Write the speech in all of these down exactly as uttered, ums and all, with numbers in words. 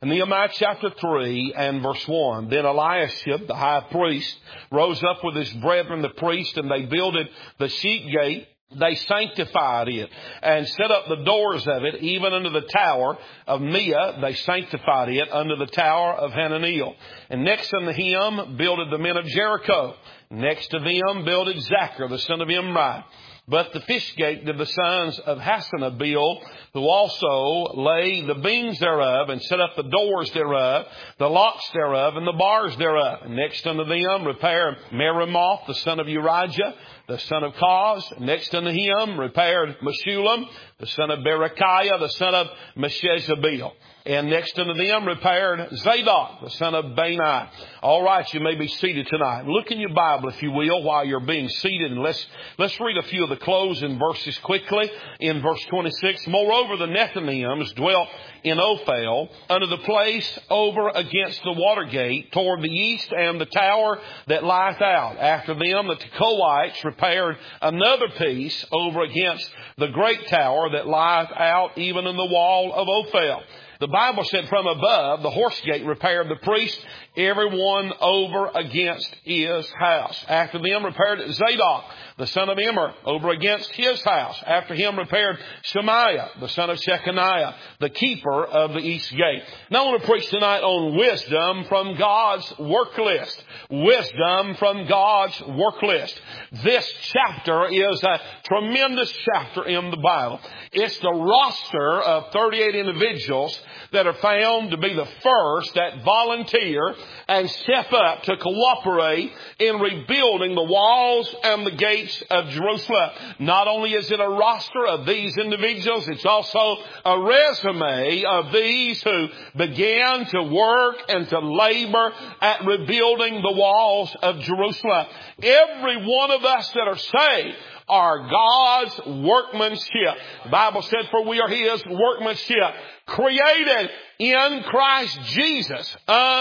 Nehemiah chapter three and verse one. Then Eliashib, the high priest, rose up with his brethren, the priests, and they builded the sheep gate. They sanctified it and set up the doors of it, even unto the tower of Meah. They sanctified it unto the tower of Hananiel. And next unto him builded the men of Jericho. Next to them builded Zachar, the son of Imri. But the fish gate did the sons of Hassanah build, who also lay the beams thereof, and set up the doors thereof, the locks thereof, and the bars thereof. And next unto them repaired Meremoth, the son of Urijah, the son of Koz. Next unto him repaired Meshullam, the son of Berechiah, the son of Meshezabeel. And next unto them repaired Zadok, the son of Bani. All right, you may be seated tonight. Look in your Bible, if you will, while you're being seated. And let's, let's read a few of the closing verses quickly. In verse twenty-six, moreover, the Nethinims dwelt in Ophel, under the place over against the water gate, toward the east, and the tower that lieth out. After them, the Tekoites repaired another piece over against the great tower that lieth out, even in the wall of Ophel. The Bible said from above, the horse gate repaired the priest, everyone over against his house. After them repaired Zadok, the son of Immer, over against his house. After him repaired Shemaiah, the son of Shechaniah, the keeper of the east gate. Now I want to preach tonight on wisdom from God's work list. Wisdom from God's work list. This chapter is a tremendous chapter in the Bible. It's the roster of thirty-eight individuals that are found to be the first that volunteer and step up to cooperate in rebuilding the walls and the gates of Jerusalem. Not only is it a roster of these individuals, it's also a resume of these who began to work and to labor at rebuilding the walls of Jerusalem. Every one of us that are saved are God's workmanship. The Bible said, for we are His workmanship, created in Christ Jesus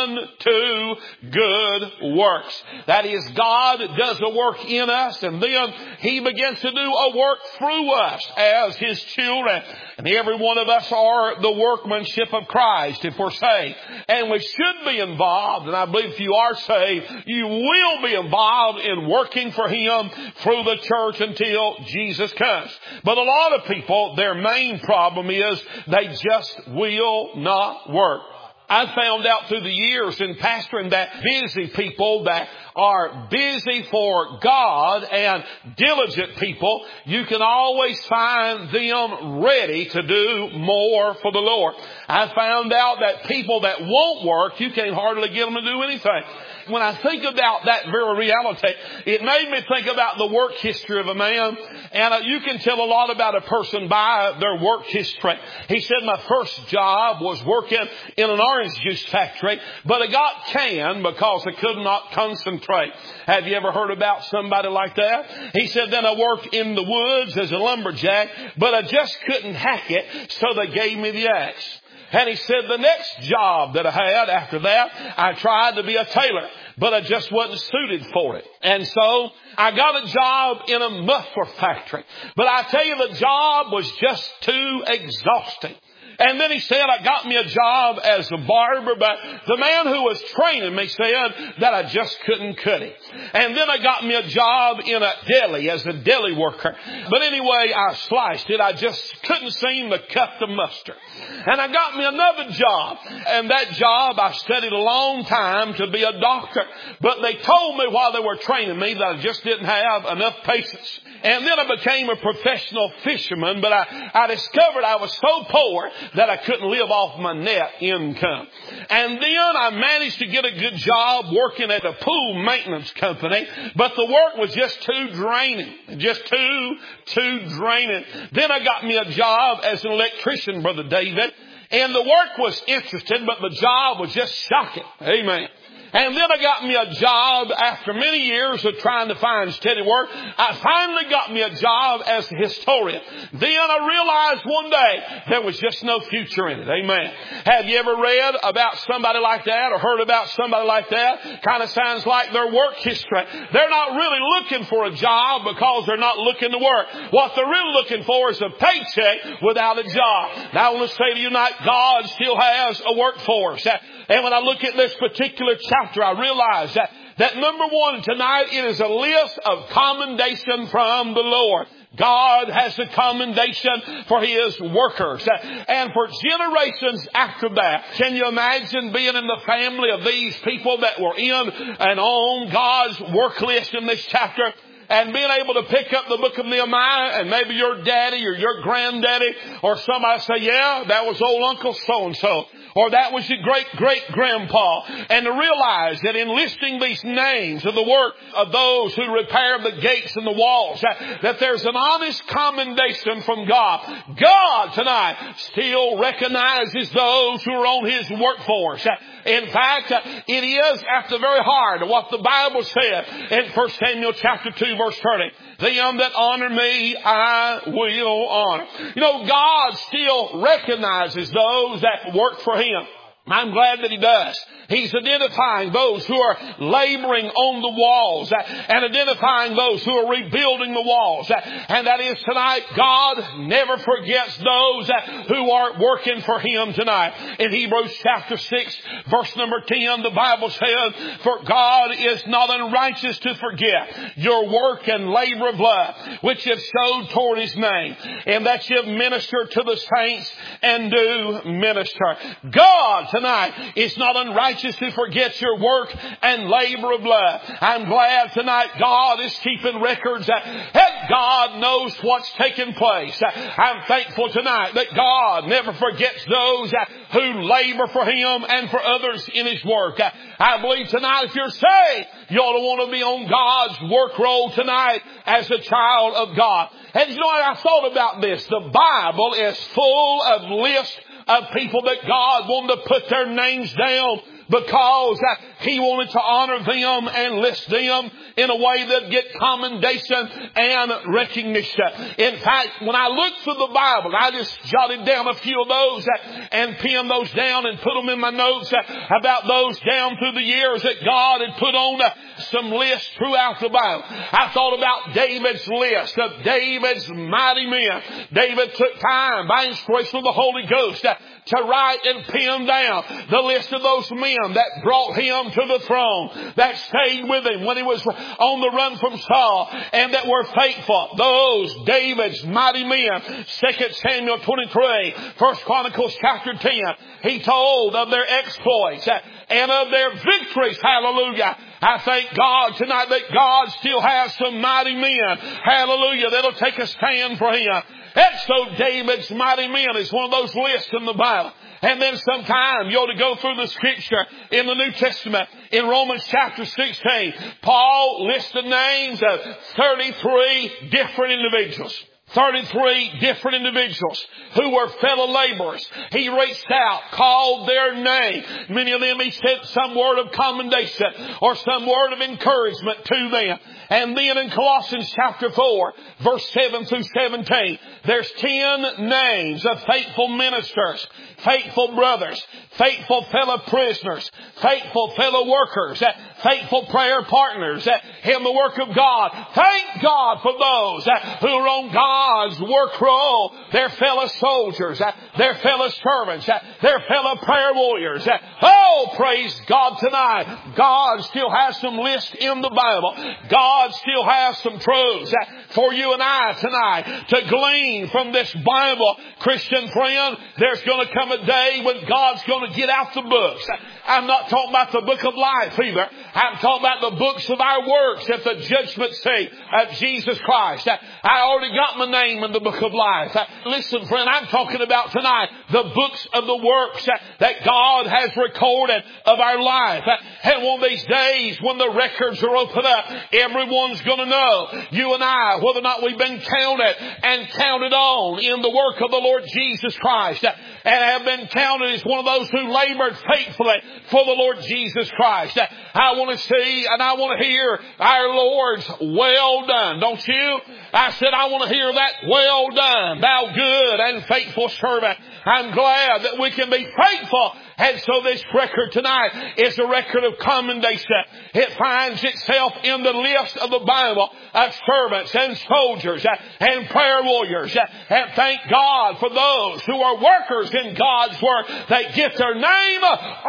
unto good works. That is, God does a work in us, and then He begins to do a work through us as His children. And every one of us are the workmanship of Christ if we're saved. And we should be involved, and I believe if you are saved, you will be involved in working for Him through the church until Jesus comes. But a lot of people, their main problem is they just will not work. I found out through the years in pastoring that busy people that are busy for God and diligent people, you can always find them ready to do more for the Lord. I found out that people that won't work, you can't hardly get them to do anything. When I think about that very reality, it made me think about the work history of a man. And uh, you can tell a lot about a person by their work history. He said, my first job was working in an orange juice factory, but I got canned because I could not concentrate. Have you ever heard about somebody like that? He said, then I worked in the woods as a lumberjack, but I just couldn't hack it, so they gave me the axe. And he said, the next job that I had after that, I tried to be a tailor, but I just wasn't suited for it. And so I got a job in a muffler factory. But I tell you, the job was just too exhausting. And then he said, I got me a job as a barber, but the man who was training me said that I just couldn't cut it. And then I got me a job in a deli as a deli worker. But anyway, I sliced it. I just couldn't seem to cut the mustard. And I got me another job. And that job, I studied a long time to be a doctor. But they told me while they were training me that I just didn't have enough patience. And then I became a professional fisherman, but I, I discovered I was so poor that I couldn't live off my net income. And then I managed to get a good job working at a pool maintenance company, but the work was just too draining, just too, too draining. Then I got me a job as an electrician, Brother David, and the work was interesting, but the job was just shocking. Amen. And then I got me a job after many years of trying to find steady work. I finally got me a job as a historian. Then I realized one day there was just no future in it. Amen. Have you ever read about somebody like that or heard about somebody like that? Kind of sounds like their work history. They're not really looking for a job because they're not looking to work. What they're really looking for is a paycheck without a job. Now I want to say to you tonight, God still has a workforce. And when I look at this particular chapter, I realize that, that number one tonight, it is a list of commendation from the Lord. God has a commendation for His workers. And for generations after that, can you imagine being in the family of these people that were in and on God's work list in this chapter? And being able to pick up the book of Nehemiah and maybe your daddy or your granddaddy or somebody say, yeah, that was old Uncle so-and-so. Or that was your great-great-grandpa. And to realize that in listing these names of the work of those who repair the gates and the walls, that, that there's an honest commendation from God. God tonight still recognizes those who are on His workforce. In fact, it is at the very heart of what the Bible said in First Samuel chapter two, verse thirty. Them that honor me, I will honor. You know, God still recognizes those that work for Him. I'm glad that He does. He's identifying those who are laboring on the walls and identifying those who are rebuilding the walls. And that is tonight, God never forgets those who are working for Him tonight. In Hebrews chapter six, verse number ten, the Bible says, for God is not unrighteous to forget your work and labor of love, which you've showed toward His name, and that you've ministered to the saints and do minister. God tonight is not unrighteous to forget your work and labor of love. I'm glad tonight God is keeping records that God knows what's taking place. I'm thankful tonight that God never forgets those who labor for Him and for others in His work. I believe tonight if you're saved, you ought to want to be on God's work roll tonight as a child of God. And you know what? I thought about this. The Bible is full of lists of people that God wanted to put their names down because He wanted to honor them and list them in a way that get commendation and recognition. In fact, when I looked through the Bible, I just jotted down a few of those and pinned those down and put them in my notes about those down through the years that God had put on some lists throughout the Bible. I thought about David's list of David's mighty men. David took time by inspiration of the Holy Ghost to write and pen down the list of those men that brought him to the throne, that stayed with him when he was on the run from Saul, and that were faithful. Those David's mighty men. Second Samuel twenty-three, First Chronicles chapter ten. He told of their exploits and of their victories. Hallelujah. I thank God tonight that God still has some mighty men. Hallelujah. That'll take a stand for Him. And so David's mighty men is one of those lists in the Bible. And then sometime you ought to go through the Scripture in the New Testament. In Romans chapter sixteen, Paul lists the names of thirty-three different individuals. thirty-three different individuals who were fellow laborers. He reached out, called their name. Many of them he sent some word of commendation or some word of encouragement to them. And then in Colossians chapter four, verse seven through seventeen, there's ten names of faithful ministers, faithful brothers, faithful fellow prisoners, faithful fellow workers, faithful prayer partners in the work of God. Thank God for those who are on God's work roll. Their fellow soldiers, their fellow servants, their fellow prayer warriors. Oh, praise God tonight. God still has some lists in the Bible. God still has some truths for you and I tonight to glean from this Bible. Christian friend, there's going to come a day when God's going to get out the books. I'm not talking about the book of life either. I'm talking about the books of our works at the judgment seat of Jesus Christ. I already got my name in the book of life. Listen, friend, I'm talking about tonight the books of the works that God has recorded of our life. And one of these days when the records are opened up, everyone's going to know, you and I, whether or not we've been counted and counted on in the work of the Lord Jesus Christ, and have been counted as one of those who labored faithfully for the Lord Jesus Christ. I want to see and I want to hear our Lord's well done, don't you? I said I want to hear that, well done, thou good and faithful servant. I'm glad that we can be faithful. And so this record tonight is a record of commendation. It finds itself in the list of the Bible of servants and soldiers and prayer warriors. And thank God for those who are workers in God's work. They get their name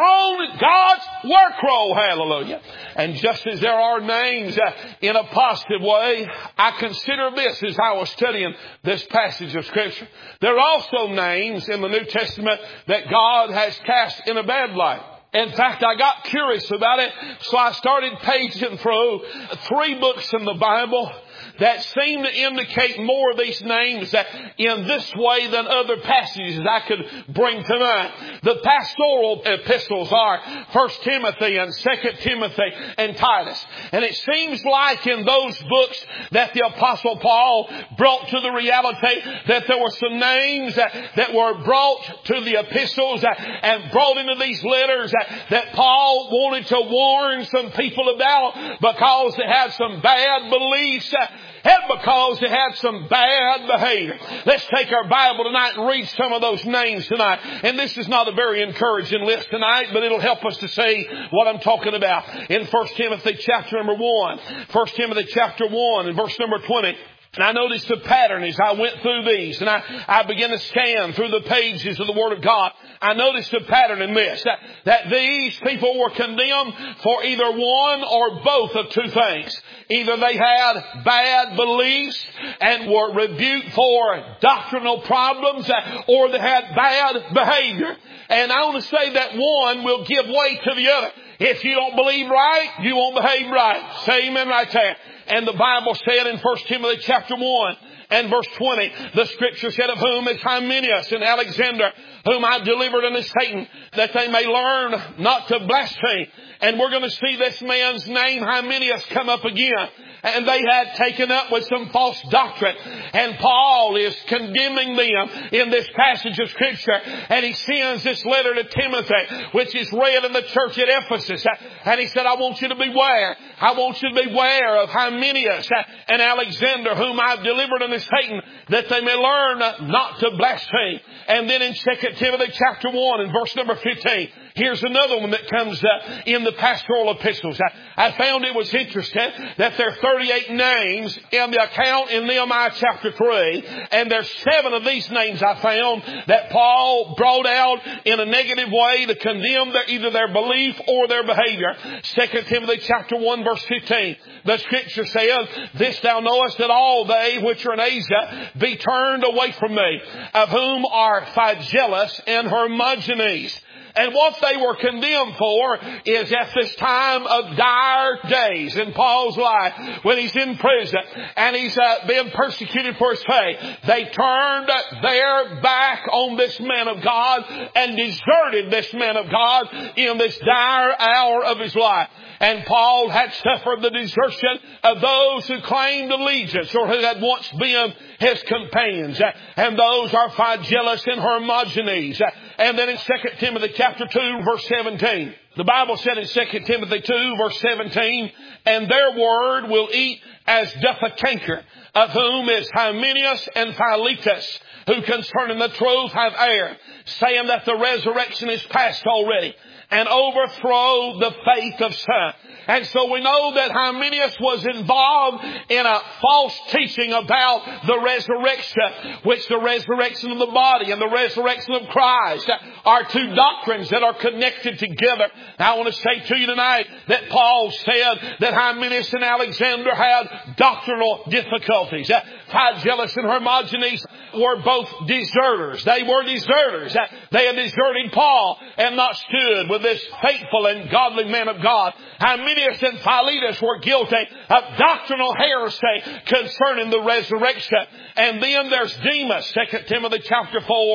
on God's work roll. Hallelujah. And just as there are names in a positive way, I consider this as I was studying this passage of Scripture. There are also names in the New Testament that God has cast in a bad light. In fact, I got curious about it, so I started paging through three books in the Bible that seem to indicate more of these names in this way than other passages I could bring to mind. The pastoral epistles are First Timothy and Second Timothy and Titus. And it seems like in those books that the Apostle Paul brought to the reality that there were some names that, that were brought to the epistles and brought into these letters that, that Paul wanted to warn some people about because they had some bad beliefs and because they had some bad behavior. Let's take our Bible tonight and read some of those names tonight. And this is not a very encouraging list tonight, but it'll help us to see what I'm talking about. In First Timothy chapter number one, First Timothy chapter one and verse number twenty. And I noticed a pattern as I went through these, and I, I began to scan through the pages of the Word of God. I noticed a pattern in this, that, that these people were condemned for either one or both of two things. Either they had bad beliefs and were rebuked for doctrinal problems, or they had bad behavior. And I want to say that one will give way to the other. If you don't believe right, you won't behave right. Say amen right there. And the Bible said in First Timothy chapter one and verse twenty, the Scripture said, of whom is Hymenaeus and Alexander, whom I delivered unto Satan, that they may learn not to blaspheme. And we're going to see this man's name, Hymenaeus, come up again. And they had taken up with some false doctrine. And Paul is condemning them in this passage of Scripture. And he sends this letter to Timothy, which is read in the church at Ephesus. And he said, I want you to beware. I want you to beware of Hymenaeus and Alexander, whom I've delivered unto Satan, that they may learn not to blaspheme. And then in Second Timothy chapter one and verse number fifteen, here's another one that comes uh, in the pastoral epistles. I, I found it was interesting that there are thirty-eight names in the account in Nehemiah chapter three, and there's seven of these names I found that Paul brought out in a negative way to condemn their, either their belief or their behavior. Second Timothy chapter one verse fifteen, the Scripture says, this thou knowest, that all they which are in Asia be turned away from me, of whom are Phygellus and Hermogenes. And what they were condemned for is at this time of dire days in Paul's life, when he's in prison and he's uh, being persecuted for his faith, they turned their back on this man of God and deserted this man of God in this dire hour of his life. And Paul had suffered the desertion of those who claimed allegiance or who had once been his companions. And those are Phygellus and Hermogenes. And then in Second Timothy chapter two verse seventeen, the Bible said in Second Timothy two verse seventeen, and their word will eat as doth a canker, of whom is Hymenaeus and Philetus, who concerning the truth have erred, saying that the resurrection is past already, and overthrow the faith of some. And so we know that Hymenaeus was involved in a false teaching about the resurrection, which the resurrection of the body and the resurrection of Christ are two doctrines that are connected together. Now, I want to say to you tonight that Paul said that Hymenaeus and Alexander had doctrinal difficulties. Phygellus and Hermogenes were both deserters. They were deserters. They had deserted Paul and not stood with this faithful and godly man of God. Hymenaeus and Philetus were guilty of doctrinal heresy concerning the resurrection. And then there's Demas, Second Timothy chapter four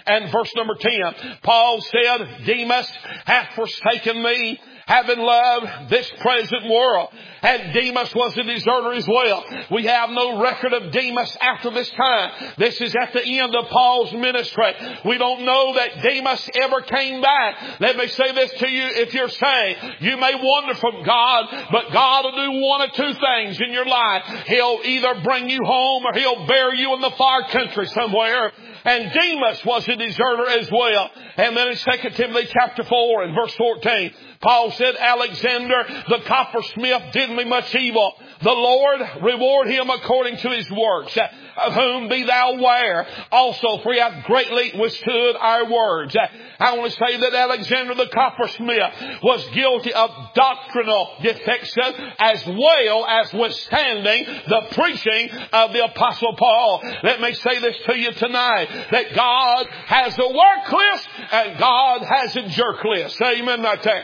and verse number ten. Paul said, Demas hath forsaken me, having loved this present world. And Demas was a deserter as well. We have no record of Demas after this time. This is at the end of Paul's ministry. We don't know that Demas ever came back. Let me say this to you. If you're saying you may wander from God, but God will do one of two things in your life. He'll either bring you home or He'll bury you in the far country somewhere. And Demas was a deserter as well. And then in Second Timothy chapter four and verse fourteen, Paul said, Alexander the coppersmith did me much evil. The Lord reward him according to his works, of whom be thou aware also, for he hath greatly withstood our words. I want to say that Alexander the coppersmith was guilty of doctrinal defection as well as withstanding the preaching of the Apostle Paul. Let me say this to you tonight, that God has a work list and God has a jerk list. Amen right there.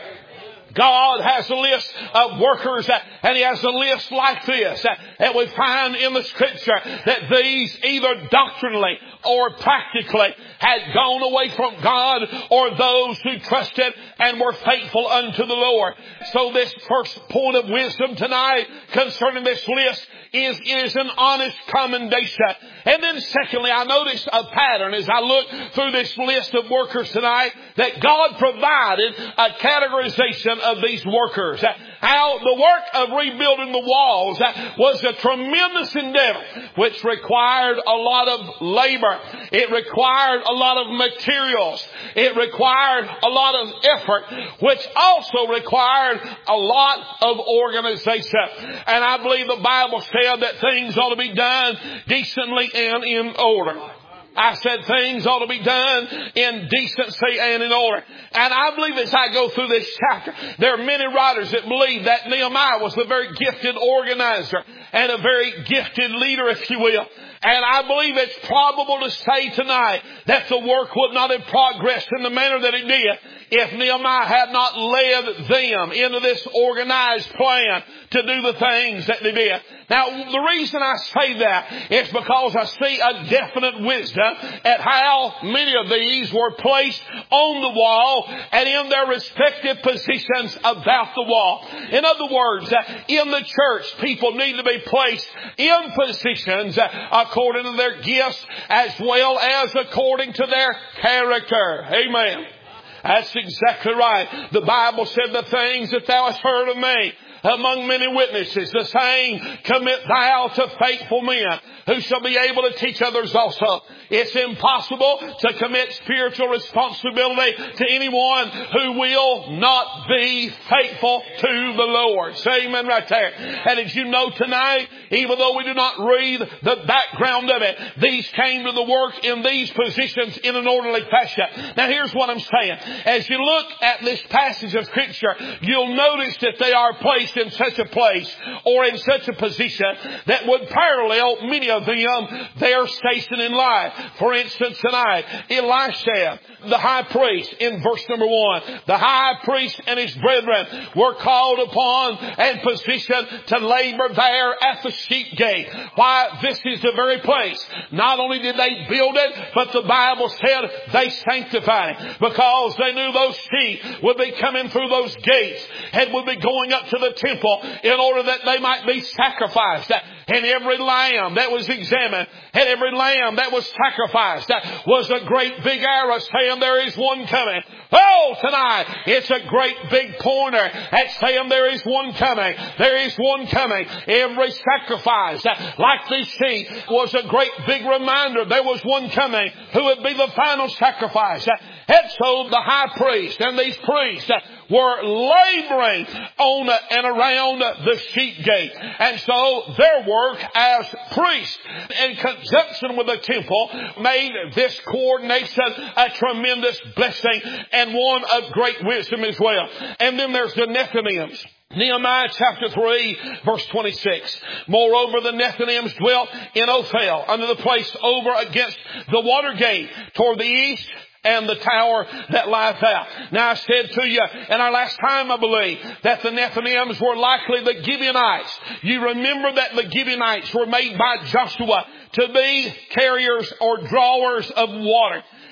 God has a list of workers, and He has a list like this. And we find in the Scripture that these either doctrinally or practically had gone away from God, or those who trusted and were faithful unto the Lord. So this first point of wisdom tonight concerning this list is it is an honest commendation. And then secondly, I noticed a pattern as I look through this list of workers tonight, that God provided a categorization of these workers. How the work of rebuilding the walls was a tremendous endeavor which required a lot of labor. It required a lot of materials. It required a lot of effort, which also required a lot of organization. And I believe the Bible said that things ought to be done decently and in order. I said things ought to be done in decency and in order. And I believe as I go through this chapter, there are many writers that believe that Nehemiah was a very gifted organizer and a very gifted leader, if you will. And I believe it's probable to say tonight that the work would not have progressed in the manner that it did if Nehemiah had not led them into this organized plan to do the things that they did. Now, the reason I say that is because I see a definite wisdom at how many of these were placed on the wall and in their respective positions about the wall. In other words, in the church, people need to be placed in positions according to their gifts as well as according to their character. Amen. That's exactly right. The Bible said, the things that thou hast heard of me among many witnesses, the same commit thou to faithful men, who shall be able to teach others also. It's impossible to commit spiritual responsibility to anyone who will not be faithful to the Lord. Say amen right there. And as you know tonight, even though we do not read the background of it, these came to the work in these positions in an orderly fashion. Now here's what I'm saying. As you look at this passage of Scripture, you'll notice that they are placed in such a place or in such a position that would parallel many of them their station in life. For instance, tonight, Elisha, the high priest, in verse number one, the high priest and his brethren were called upon and positioned to labor there at the sheep gate. Why, this is the very place. Not only did they build it, but the Bible said they sanctified it, because they knew those sheep would be coming through those gates and would be going up to the temple in order that they might be sacrificed. And every lamb that was examined and every lamb that was sacrificed was a great big arrow saying there is one coming. Oh, tonight it's a great big pointer at saying there is one coming. There is one coming. Every sacrifice, like this sheep, was a great big reminder there was one coming who would be the final sacrifice. And so the high priest and these priests were laboring on and around the sheep gate. And so their work as priests in conjunction with the temple made this coordination a tremendous blessing and one of great wisdom as well. And then there's the Nethinims. Nehemiah chapter three, verse twenty-six. Moreover, the Nethinims dwelt in Ophel, under the place over against the water gate toward the east, and the tower that lieth out. Now I said to you in our last time, I believe, that the Nethinims were likely the Gibeonites. You remember that the Gibeonites were made by Joshua to be carriers or drawers of water.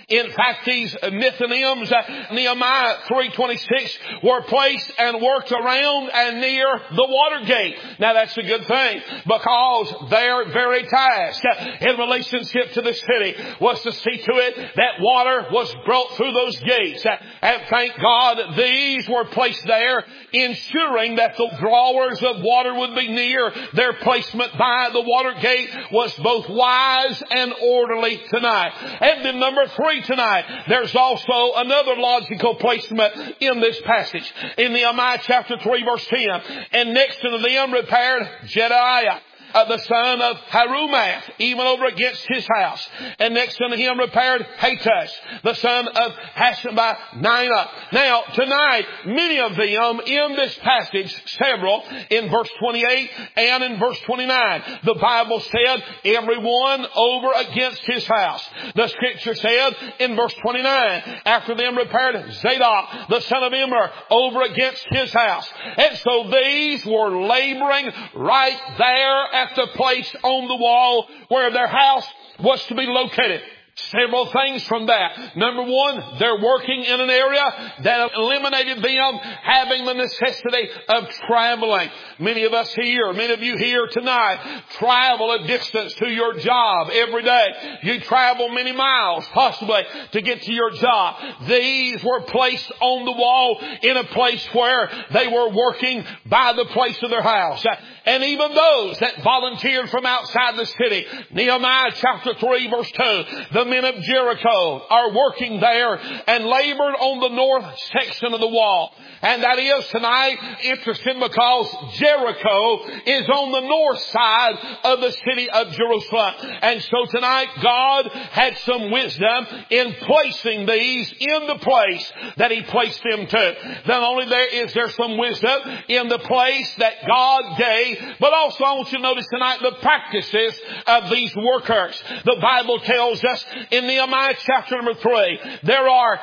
In fact, these Mithanims, uh, Nehemiah three twenty-six, were placed and worked around and near the water gate. Now that's a good thing, because their very task uh, in relationship to the city was to see to it that water was brought through those gates. Uh, and thank God these were placed there, ensuring that the drawers of water would be near. Their placement by the water gate was both wise and orderly tonight. And then number three tonight, there's also another logical placement in this passage. In Nehemiah chapter three verse ten, and next to them repaired Jedaiah, Uh, the son of Harumath, even over against his house. And next unto him repaired Hattush, the son of Hashabniah. Now, tonight, many of them in this passage, several, in verse twenty-eight and in verse twenty-nine, the Bible said, everyone over against his house. The scripture said in verse twenty-nine, after them repaired Zadok, the son of Immer, over against his house. And so these were laboring right there at the place on the wall where their house was to be located. Several things from that. Number one, they're working in an area that eliminated them having the necessity of traveling. Many of us here, many of you here tonight, travel a distance to your job every day. You travel many miles, possibly, to get to your job. These were placed on the wall in a place where they were working by the place of their house. And even those that volunteered from outside the city, Nehemiah chapter three verse two, the men of Jericho are working there and labored on the north section of the wall. And that is tonight interesting because Jericho is on the north side of the city of Jerusalem. And so tonight God had some wisdom in placing these in the place that He placed them to. Not only there is there some wisdom in the place that God gave, but also I want you to notice tonight the practices of these workers. The Bible tells us in Nehemiah chapter number three, there are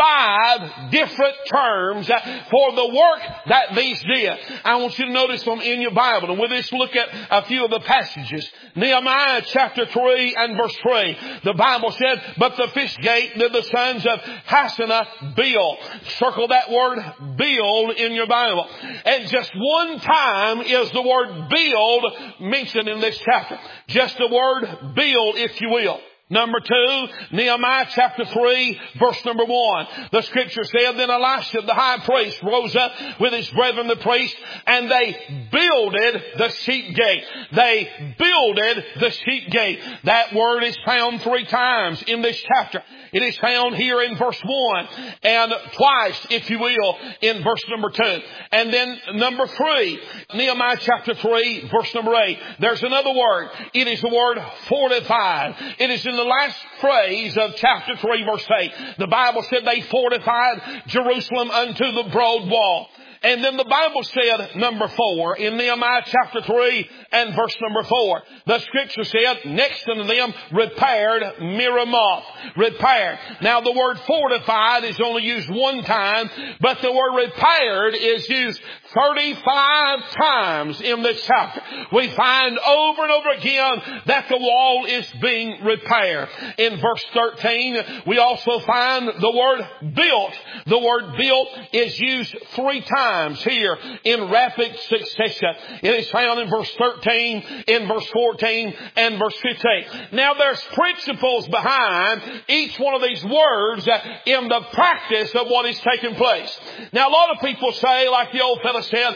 five different terms for the work that these did. I want you to notice them in your Bible. And with this, look at a few of the passages. Nehemiah chapter three and verse three. The Bible said, but the fish gate did the sons of Hassenaah build. Circle that word build in your Bible. And just one time is the word build mentioned in this chapter. Just the word build, if you will. Number two, Nehemiah chapter three, verse number one. The scripture said, then Elisha the high priest rose up with his brethren the priests, and they builded the sheep gate. They builded the sheep gate. That word is found three times in this chapter. It is found here in verse one and twice, if you will, in verse number two. And then number three, Nehemiah chapter three, verse number eight. There's another word. It is the word fortified. It is in the last phrase of chapter three, verse eight. The Bible said they fortified Jerusalem unto the broad wall. And then the Bible said, number four, in Nehemiah chapter three and verse number four, the scripture said, next unto them repaired Miramoth. Repaired. Now the word fortified is only used one time, but the word repaired is used thirty-five times in this chapter. We find over and over again that the wall is being repaired. In verse thirteen, we also find the word built. The word built is used three times here in rapid succession. It is found in verse thirteen, in verse fourteen, and verse fifteen. Now there's principles behind each one of these words in the practice of what is taking place. Now a lot of people say, like the old fellow said,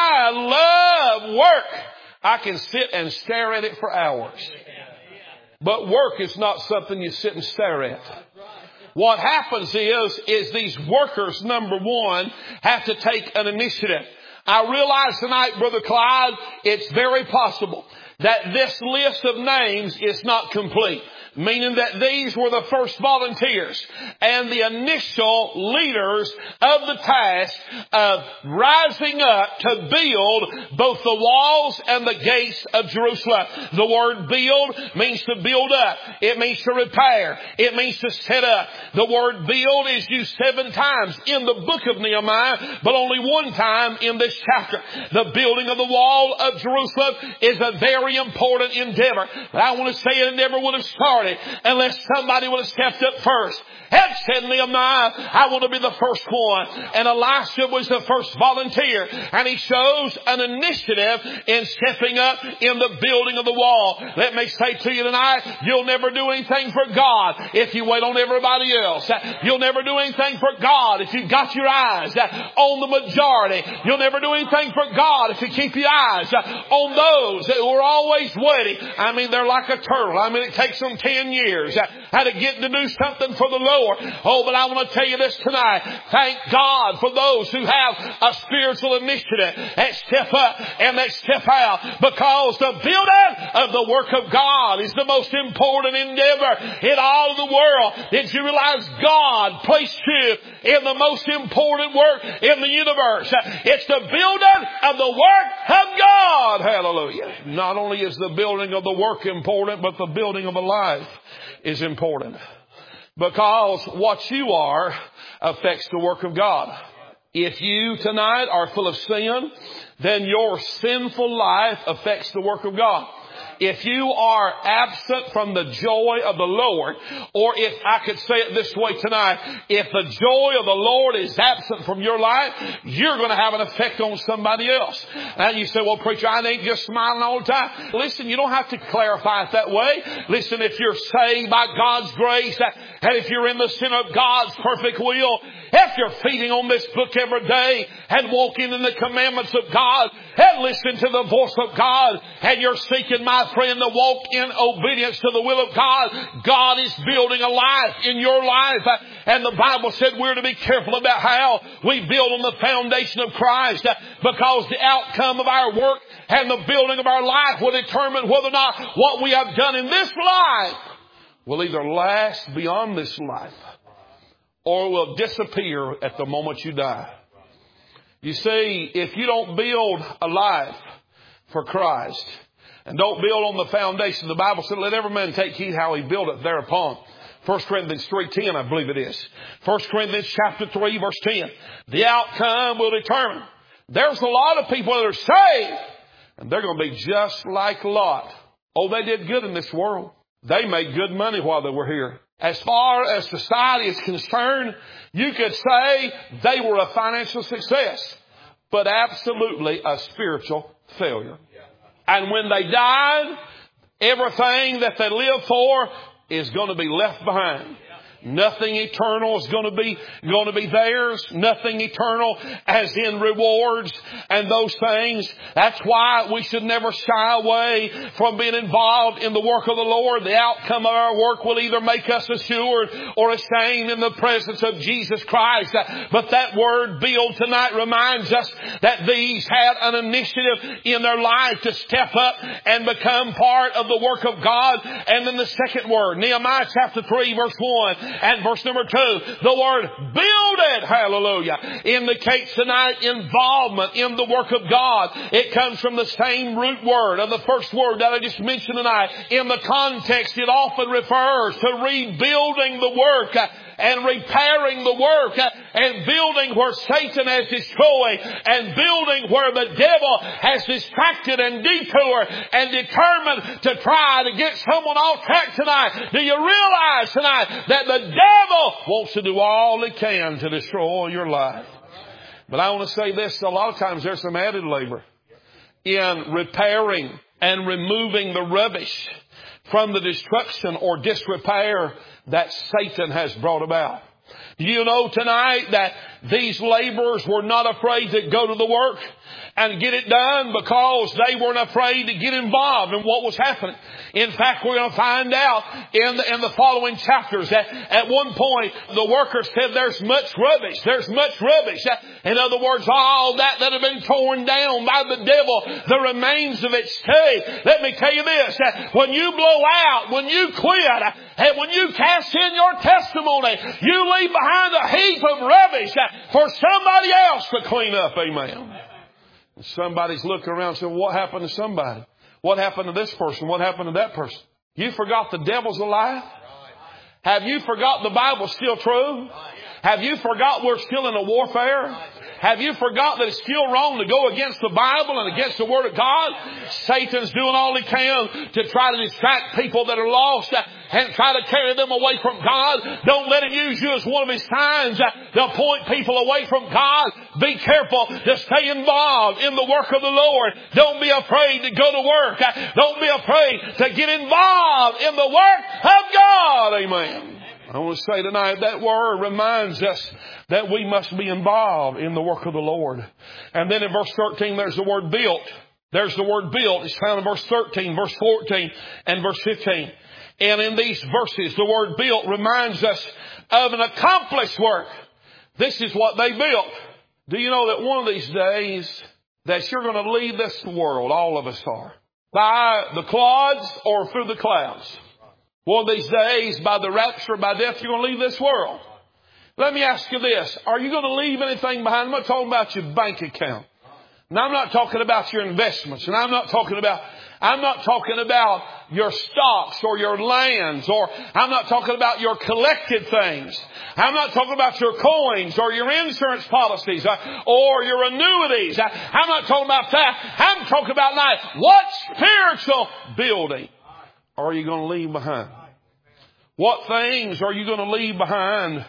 I love work. I can sit and stare at it for hours. But work is not something you sit and stare at. What happens is, is these workers, number one, have to take an initiative. I realize tonight, Brother Clyde, it's very possible that this list of names is not complete. Meaning that these were the first volunteers and the initial leaders of the task of rising up to build both the walls and the gates of Jerusalem. The word build means to build up. It means to repair. It means to set up. The word build is used seven times in the book of Nehemiah, but only one time in this chapter. The building of the wall of Jerusalem is a very very important endeavor. But I want to say it never would have started unless somebody would have stepped up first. Had said Nehemiah, I want to be the first one. And Elisha was the first volunteer. And he shows an initiative in stepping up in the building of the wall. Let me say to you tonight, you'll never do anything for God if you wait on everybody else. You'll never do anything for God if you've got your eyes on the majority. You'll never do anything for God if you keep your eyes on those that are always waiting. I mean, they're like a turtle. I mean, it takes them ten years how to get to do something for the Lord. Oh, but I want to tell you this tonight. Thank God for those who have a spiritual initiative that step up and that step out, because the building of the work of God is the most important endeavor in all of the world. Did you realize God placed you in the most important work in the universe? It's the building of the work of God. Hallelujah. Not only is the building of the work important, but the building of a life is important. Because what you are affects the work of God. If you tonight are full of sin, then your sinful life affects the work of God. If you are absent from the joy of the Lord, or if I could say it this way tonight, if the joy of the Lord is absent from your life, you're going to have an effect on somebody else. And you say, well, preacher, I ain't just smiling all the time. Listen, you don't have to clarify it that way. Listen, if you're saved by God's grace, and if you're in the center of God's perfect will, if you're feeding on this book every day and walking in the commandments of God and listening to the voice of God, and you're seeking, my friend, to walk in obedience to the will of God, God is building a life in your life. And the Bible said we're to be careful about how we build on the foundation of Christ, because the outcome of our work and the building of our life will determine whether or not what we have done in this life will either last beyond this life or will disappear at the moment you die. You see, if you don't build a life for Christ and don't build on the foundation, the Bible said, let every man take heed how he buildeth thereupon. First Corinthians three ten, I believe it is. First Corinthians chapter three, verse ten. The outcome will determine. There's a lot of people that are saved, and they're going to be just like Lot. Oh, they did good in this world. They made good money while they were here. As far as society is concerned, you could say they were a financial success, but absolutely a spiritual failure. And when they died, everything that they lived for is going to be left behind. Nothing eternal is going to be going to be theirs. Nothing eternal as in rewards and those things. That's why we should never shy away from being involved in the work of the Lord. The outcome of our work will either make us assured or ashamed in the presence of Jesus Christ. But that word build tonight reminds us that these had an initiative in their life to step up and become part of the work of God. And then the second word, Nehemiah chapter three, verse one. And verse number two, the word build it, hallelujah, indicates tonight involvement in the work of God. It comes from the same root word of the first word that I just mentioned tonight. In the context, it often refers to rebuilding the work and repairing the work and building where Satan has destroyed and building where the devil has distracted and detoured and determined to try to get someone off track tonight. Do you realize tonight that the devil wants to do all he can to destroy your life? But I want to say this, a lot of times there's some added labor in repairing and removing the rubbish from the destruction or disrepair that Satan has brought about. You know tonight that these laborers were not afraid to go to the work and get it done because they weren't afraid to get involved in what was happening. In fact, we're going to find out in the, in the following chapters that at one point the workers said there's much rubbish. There's much rubbish. In other words, all that that had been torn down by the devil, the remains of it stay. Let me tell you this, when you blow out, when you quit, and when you cast in your testimony, you leave behind a heap of rubbish for somebody else to clean up. Amen. And somebody's looking around and saying, what happened to somebody? What happened to this person? What happened to that person? You forgot the devil's alive? Have you forgot the Bible's still true? Have you forgot we're still in a warfare? Have you forgot that it's still wrong to go against the Bible and against the Word of God? Satan's doing all he can to try to distract people that are lost and try to carry them away from God. Don't let him use you as one of his signs to point people away from God. Be careful to stay involved in the work of the Lord. Don't be afraid to go to work. Don't be afraid to get involved in the work of God. Amen. I want to say tonight that word reminds us that we must be involved in the work of the Lord. And then in verse thirteen, there's the word built. There's the word built. It's found in verse thirteen, verse fourteen, and verse fifteen. And in these verses, the word built reminds us of an accomplished work. This is what they built. Do you know that one of these days that you're going to leave this world, all of us are, by the clods or through the clouds? One of these days, by the rapture, by death, you're going to leave this world. Let me ask you this. Are you going to leave anything behind? I'm not talking about your bank account. And I'm not talking about your investments. And I'm not talking about, I'm not talking about your stocks or your lands, or I'm not talking about your collected things. I'm not talking about your coins or your insurance policies or your annuities. I'm not talking about that. I'm talking about life. What spiritual building are you going to leave behind? What things are you going to leave behind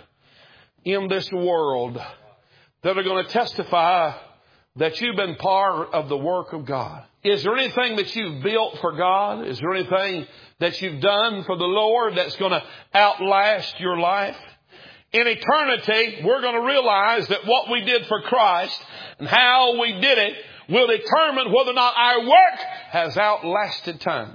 in this world that are going to testify that you've been part of the work of God? Is there anything that you've built for God? Is there anything that you've done for the Lord that's going to outlast your life? In eternity, we're going to realize that what we did for Christ and how we did it will determine whether or not our work has outlasted time.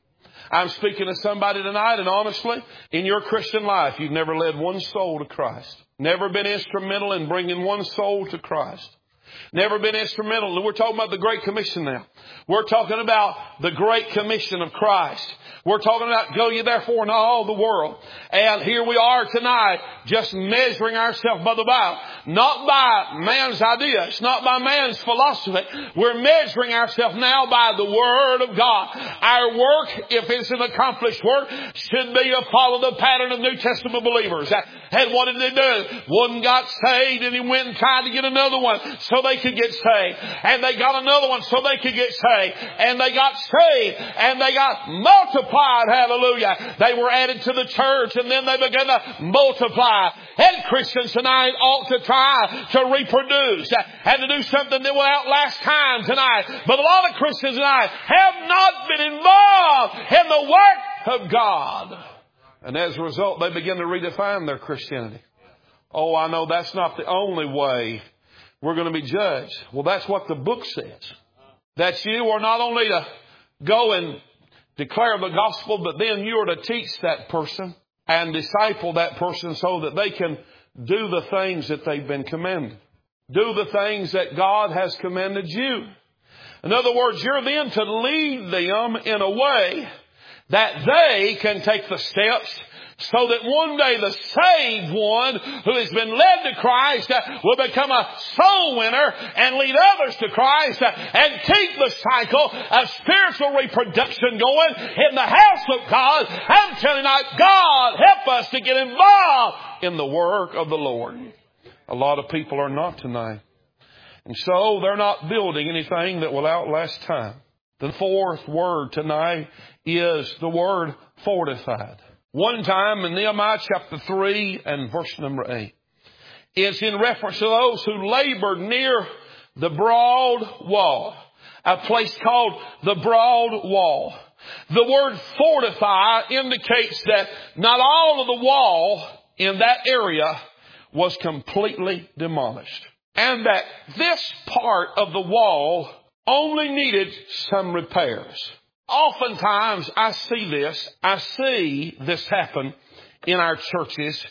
I'm speaking to somebody tonight, and honestly, in your Christian life, you've never led one soul to Christ. Never been instrumental in bringing one soul to Christ. Never been instrumental. We're talking about the Great Commission now. We're talking about the Great Commission of Christ. We're talking about go ye therefore into all the world. And here we are tonight just measuring ourselves by the Bible. Not by man's ideas, not by man's philosophy. We're measuring ourselves now by the Word of God. Our work, if it's an accomplished work, should be to follow the pattern of New Testament believers. And what did they do? One got saved and he went and tried to get another one so they could get saved. And they got another one so they could get saved. And they got saved and they got multiplied. Hallelujah. They were added to the church and then they began to multiply. And Christians tonight ought to try to reproduce and to do something that will outlast time tonight. But a lot of Christians tonight have not been involved in the work of God. And as a result, they begin to redefine their Christianity. Oh, I know that's not the only way we're going to be judged. Well, that's what the book says. That you are not only to go and declare the gospel, but then you are to teach that person and disciple that person so that they can do the things that they've been commanded. Do the things that God has commanded you. In other words, you're then to lead them in a way that they can take the steps so that one day the saved one who has been led to Christ will become a soul winner and lead others to Christ and keep the cycle of spiritual reproduction going in the house of God. I'm telling you tonight, God help us to get involved in the work of the Lord. A lot of people are not tonight. And so they're not building anything that will outlast time. The fourth word tonight is the word fortified. One time in Nehemiah chapter three and verse number eight. It's in reference to those who labored near the broad wall. A place called the broad wall. The word fortify indicates that not all of the wall in that area was completely demolished. And that this part of the wall only needed some repairs. Oftentimes I see this, I see this happen in our churches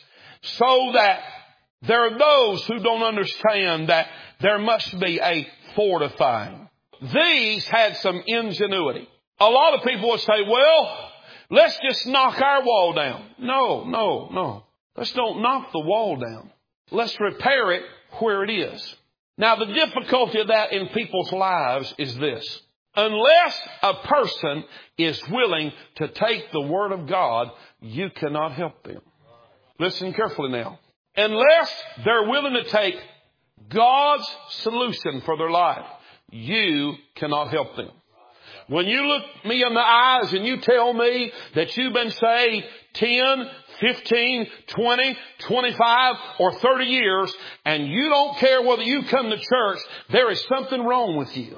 so that there are those who don't understand that there must be a fortifying. These had some ingenuity. A lot of people would say, well, let's just knock our wall down. No, no, no. Let's don't knock the wall down. Let's repair it where it is. Now, the difficulty of that in people's lives is this. Unless a person is willing to take the Word of God, you cannot help them. Listen carefully now. Unless they're willing to take God's solution for their life, you cannot help them. When you look me in the eyes and you tell me that you've been saved ten, fifteen, twenty, twenty-five, or thirty years, and you don't care whether you come to church, there is something wrong with you.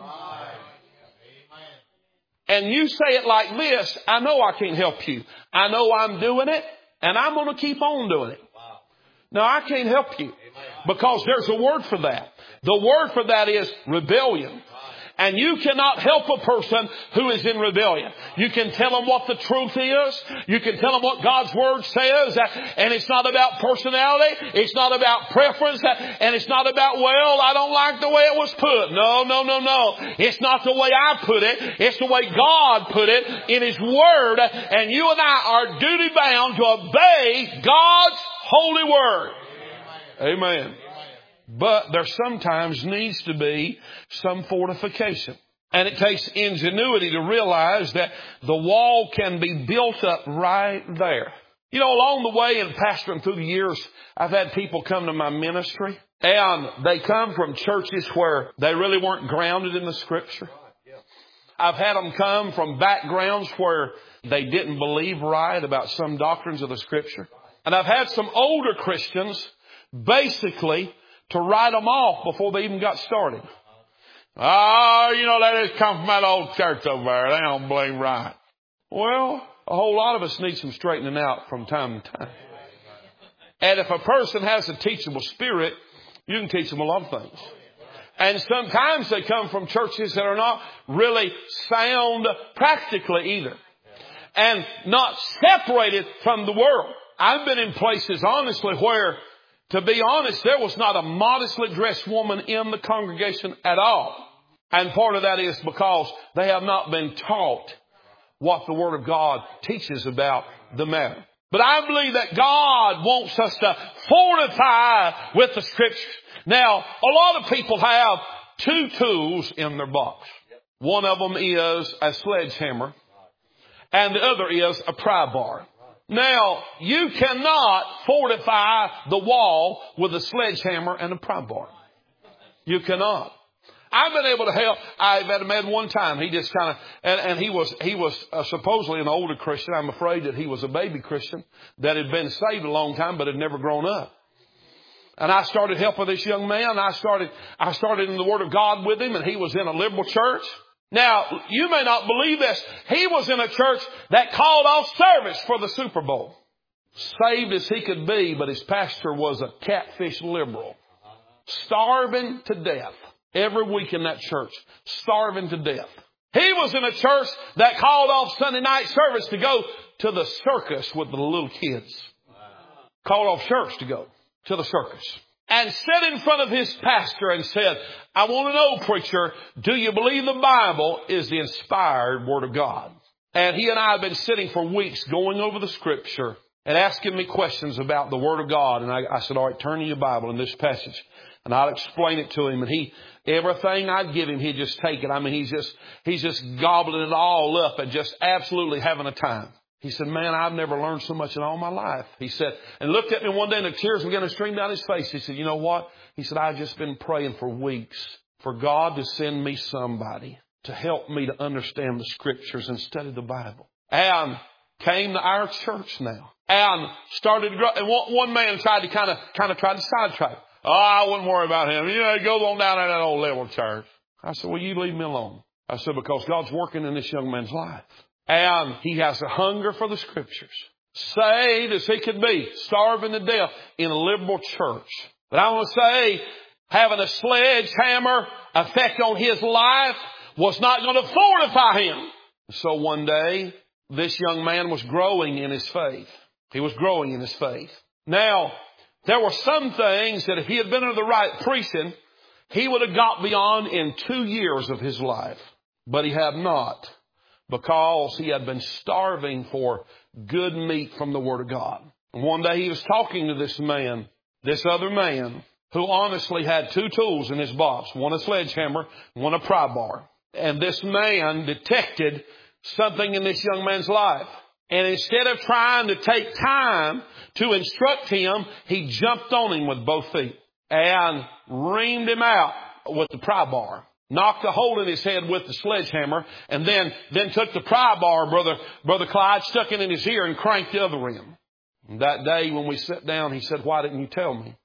And you say it like this, I know I can't help you. I know I'm doing it, and I'm going to keep on doing it. No, I can't help you, because there's a word for that. The word for that is rebellion. And you cannot help a person who is in rebellion. You can tell them what the truth is. You can tell them what God's Word says. And it's not about personality. It's not about preference. And it's not about, well, I don't like the way it was put. No, no, no, no. It's not the way I put it. It's the way God put it in His Word. And you and I are duty bound to obey God's holy Word. Amen. Amen. But there sometimes needs to be some fortification. And it takes ingenuity to realize that the wall can be built up right there. You know, along the way in pastoring through the years, I've had people come to my ministry, and they come from churches where they really weren't grounded in the Scripture. I've had them come from backgrounds where they didn't believe right about some doctrines of the Scripture. And I've had some older Christians basically to write them off before they even got started. Oh, you know, they just come from that old church over there. They don't believe right. Well, a whole lot of us need some straightening out from time to time. And if a person has a teachable spirit, you can teach them a lot of things. And sometimes they come from churches that are not really sound practically either. And not separated from the world. I've been in places, honestly, where, to be honest, there was not a modestly dressed woman in the congregation at all. And part of that is because they have not been taught what the Word of God teaches about the matter. But I believe that God wants us to fortify with the Scriptures. Now, a lot of people have two tools in their box. One of them is a sledgehammer, and the other is a pry bar. Now, you cannot fortify the wall with a sledgehammer and a pry bar. You cannot. I've been able to help. I've had a man one time. He just kind of, and, and he was, he was uh, supposedly an older Christian. I'm afraid that he was a baby Christian that had been saved a long time but had never grown up. And I started helping this young man. I started, I started in the Word of God with him, and he was in a liberal church. Now, you may not believe this. He was in a church that called off service for the Super Bowl. Saved as he could be, but his pastor was a catfish liberal. Starving to death. Every week in that church. Starving to death. He was in a church that called off Sunday night service to go to the circus with the little kids. Called off church to go to the circus. And sat in front of his pastor and said, I want to know, preacher, do you believe the Bible is the inspired Word of God? And he and I have been sitting for weeks going over the Scripture and asking me questions about the Word of God. And I, I said, all right, turn to your Bible in this passage. And I'll explain it to him. And he, everything I'd give him, he'd just take it. I mean, he's just, he's just gobbling it all up and just absolutely having a time. He said, man, I've never learned so much in all my life. He said, and looked at me one day and the tears began to stream down his face. He said, you know what? He said, I've just been praying for weeks for God to send me somebody to help me to understand the Scriptures and study the Bible. And came to our church now and started to grow. And one man tried to kind of, kind of try to sidetrack. Oh, I wouldn't worry about him. You know, he goes on down in that old level church. I said, well, you leave me alone. I said, because God's working in this young man's life. And he has a hunger for the Scriptures. Saved as he could be, starving to death in a liberal church. But I want to say, having a sledgehammer effect on his life was not going to fortify him. So one day, this young man was growing in his faith. He was growing in his faith. Now, there were some things that if he had been under the right preaching, he would have got beyond in two years of his life. But he had not. Because he had been starving for good meat from the Word of God. And one day he was talking to this man, this other man, who honestly had two tools in his box. One a sledgehammer, one a pry bar. And this man detected something in this young man's life. And instead of trying to take time to instruct him, he jumped on him with both feet and reamed him out with the pry bar. Knocked a hole in his head with the sledgehammer, and then, then took the pry bar, Brother, Brother Clyde, stuck it in his ear and cranked the other end. And that day when we sat down, he said, "Why didn't you tell me?"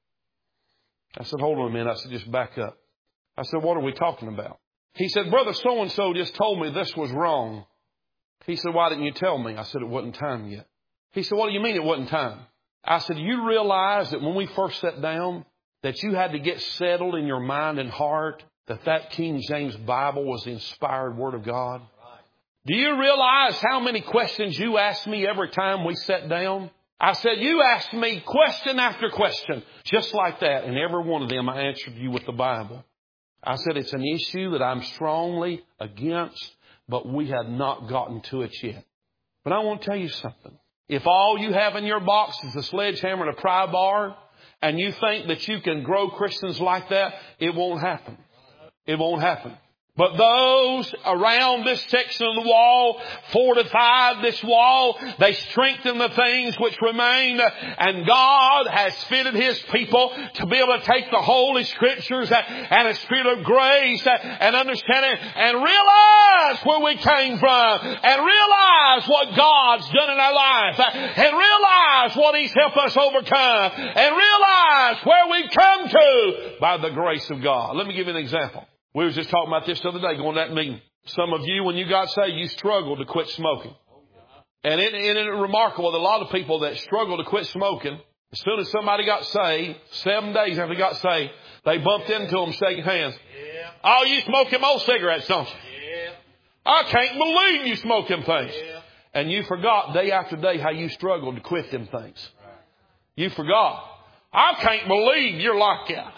I said, "Hold on a minute." I said, "Just back up." I said, "What are we talking about?" He said, "Brother so-and-so just told me this was wrong." He said, "Why didn't you tell me?" I said, "It wasn't time yet." He said, "What do you mean it wasn't time?" I said, "You realize that when we first sat down, that you had to get settled in your mind and heart that that King James Bible was the inspired Word of God? Do you realize how many questions you asked me every time we sat down?" I said, "You asked me question after question, just like that. And every one of them I answered you with the Bible." I said, "It's an issue that I'm strongly against, but we have not gotten to it yet." But I want to tell you something. If all you have in your box is a sledgehammer and a pry bar, and you think that you can grow Christians like that, it won't happen. It won't happen. But those around this section of the wall fortified this wall. They strengthened the things which remained. And God has fitted His people to be able to take the Holy Scriptures and a spirit of grace and understanding and realize where we came from and realize what God's done in our life and realize what He's helped us overcome and realize where we've come to by the grace of God. Let me give you an example. We were just talking about this the other day going to that meeting. Some of you, when you got saved, you struggled to quit smoking. And it, it, it's remarkable that a lot of people that struggle to quit smoking, as soon as somebody got saved, seven days after they got saved, they bumped into them shaking hands. Yeah. "Oh, you smoke them old cigarettes, don't you?" Yeah. "I can't believe you smoke them things." Yeah. And you forgot day after day how you struggled to quit them things. You forgot. "I can't believe you're like that.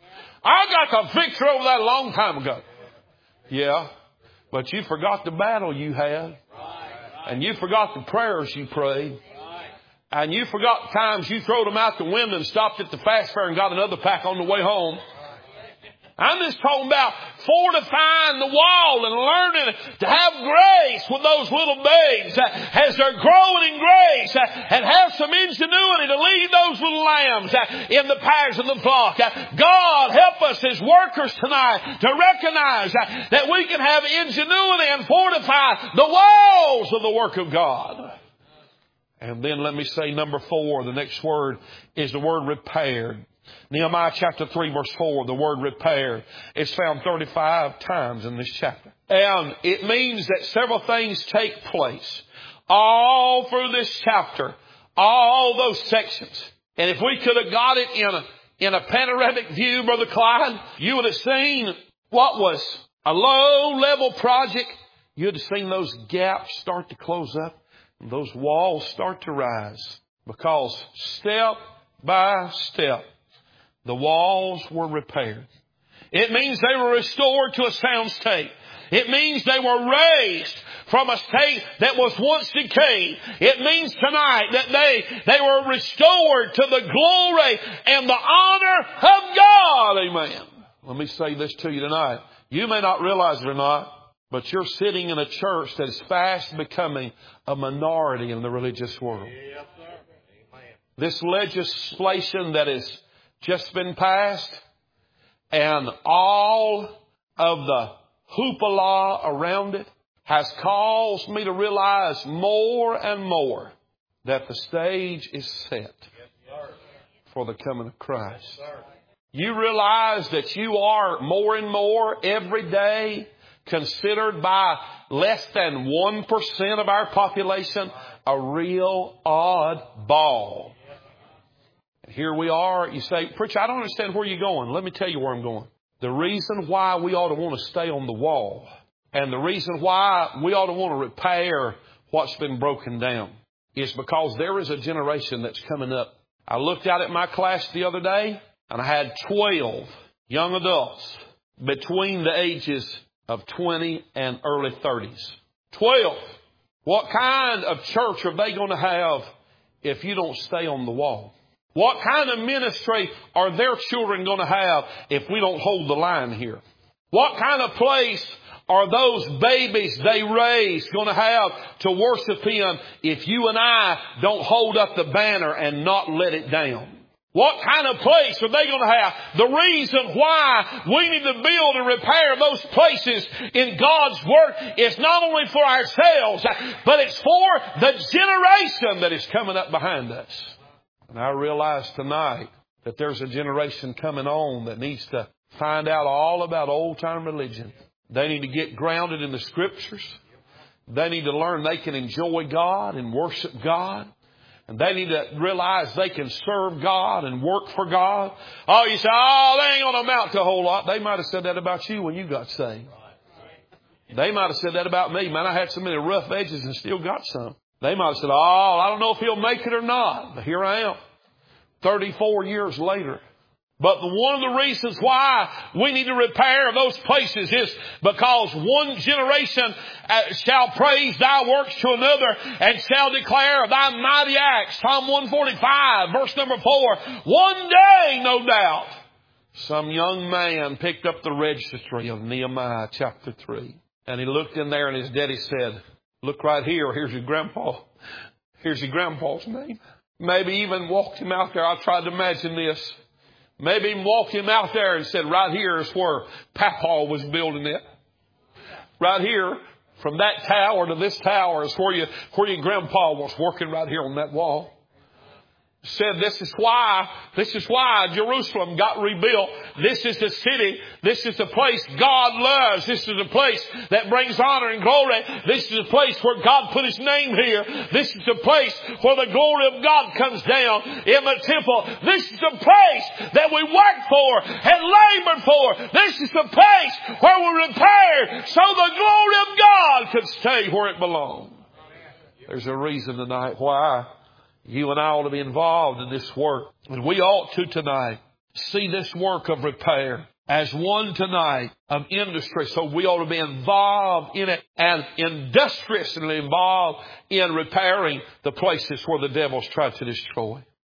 I got the victory over that a long time ago." Yeah, but you forgot the battle you had. And you forgot the prayers you prayed. And you forgot the times you throwed them out the window and stopped at the fast fair and got another pack on the way home. I'm just talking about fortifying the wall and learning to have grace with those little babes as they're growing in grace and have some ingenuity to lead those little lambs in the paths of the flock. God help us as workers tonight to recognize that we can have ingenuity and fortify the walls of the work of God. And then let me say number four, the next word is the word repaired. Nehemiah chapter three verse four, the word repair is found thirty-five times in this chapter. And it means that several things take place all through this chapter, all those sections. And if we could have got it in a, in a panoramic view, Brother Clyde, you would have seen what was a low level project. You would have seen those gaps start to close up and those walls start to rise, because step by step, the walls were repaired. It means they were restored to a sound state. It means they were raised from a state that was once decayed. It means tonight that they, they were restored to the glory and the honor of God. Amen. Let me say this to you tonight. You may not realize it or not, but you're sitting in a church that is fast becoming a minority in the religious world. Yes, sir. Amen. This legislation that has just been passed and all of the hoopla around it has caused me to realize more and more that the stage is set for the coming of Christ. You realize that you are more and more every day considered by less than one percent of our population a real oddball. Here we are. You say, "Preacher, I don't understand where you're going." Let me tell you where I'm going. The reason why we ought to want to stay on the wall and the reason why we ought to want to repair what's been broken down is because there is a generation that's coming up. I looked out at my class the other day and I had twelve young adults between the ages of twenty and early thirties. twelve. What kind of church are they going to have if you don't stay on the wall? What kind of ministry are their children going to have if we don't hold the line here? What kind of place are those babies they raise going to have to worship Him if you and I don't hold up the banner and not let it down? What kind of place are they going to have? The reason why we need to build and repair those places in God's Word is not only for ourselves, but it's for the generation that is coming up behind us. And I realize tonight that there's a generation coming on that needs to find out all about old-time religion. They need to get grounded in the Scriptures. They need to learn they can enjoy God and worship God. And they need to realize they can serve God and work for God. Oh, you say, oh, they ain't going to amount to a whole lot. They might have said that about you when you got saved. They might have said that about me. Man, I had so many rough edges and still got some. They might have said, oh, I don't know if he'll make it or not. But here I am, thirty-four years later. But one of the reasons why we need to repair those places is because one generation shall praise thy works to another and shall declare thy mighty acts. Psalm one forty-five, verse number four. One day, no doubt, some young man picked up the registry of Nehemiah chapter three. And he looked in there and his daddy said, look right here. Here's your grandpa. Here's your grandpa's name. Maybe even walked him out there. I tried to imagine this. Maybe even walked him out there and said, right here is where Papa was building it. Right here, from that tower to this tower is where, you, where your grandpa was working right here on that wall. Said this is why, this is why Jerusalem got rebuilt. This is the city. This is the place God loves. This is the place that brings honor and glory. This is the place where God put His name here. This is the place where the glory of God comes down in the temple. This is the place that we work for and labor for. This is the place where we repair so the glory of God could stay where it belongs. There's a reason tonight why you and I ought to be involved in this work. And we ought to tonight see this work of repair as one tonight of industry. So we ought to be involved in it and industriously involved in repairing the places where the devil's tried to destroy.